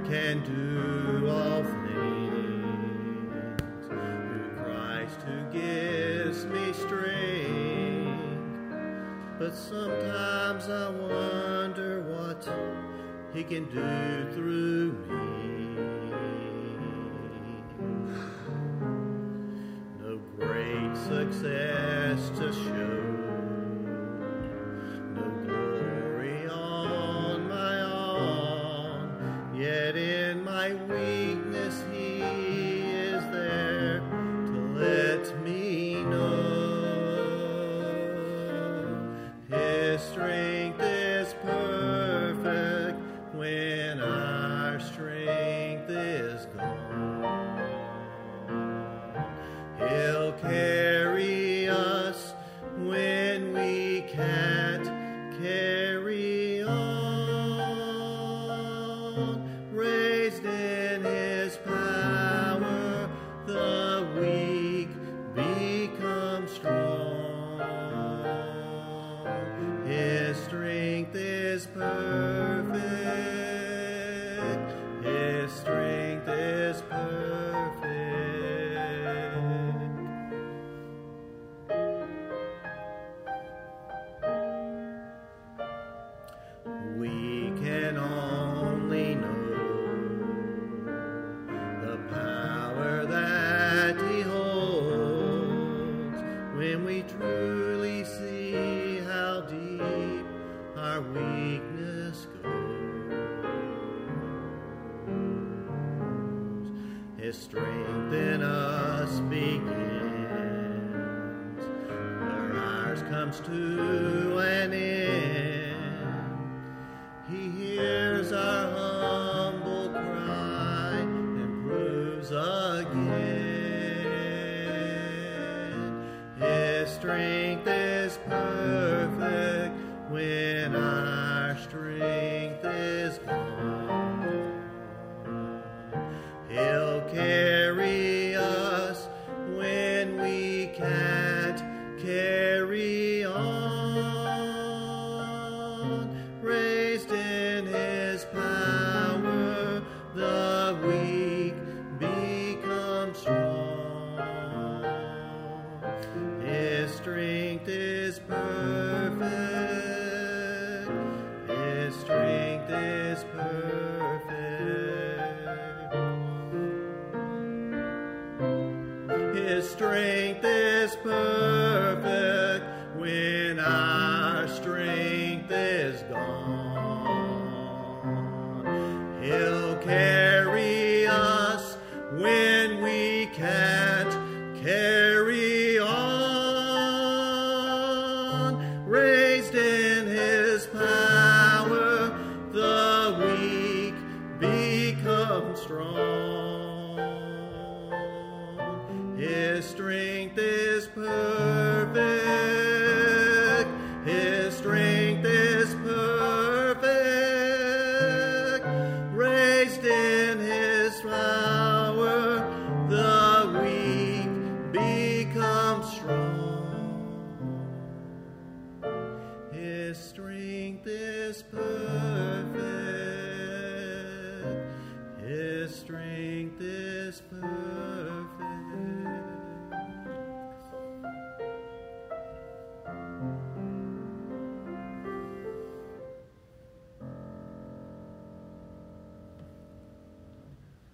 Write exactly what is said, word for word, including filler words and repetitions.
can do all things through Christ who gives me strength. But sometimes I wonder what he can do through me. No great success to show, no glory on my own, yet in my weakness he is there to let me know. His strength is perfect when our strength is gone. He'll carry us when we can't carry on. Raised in his power, the weak become strong. His strength is perfect. His strength is perfect. We can only know the power that he holds when we truly see how deep our weakness goes. His strength in us begins where ours comes to an end. He hears our humble cry and proves again. His strength is perfect when our strength is gone. He'll carry us when we can't carry on. Raised in his power, the weak become strong. His strength is perfect. His strength is perfect. His strength is perfect when our strength is gone. He'll carry us when we can't carry on. Raised in his power,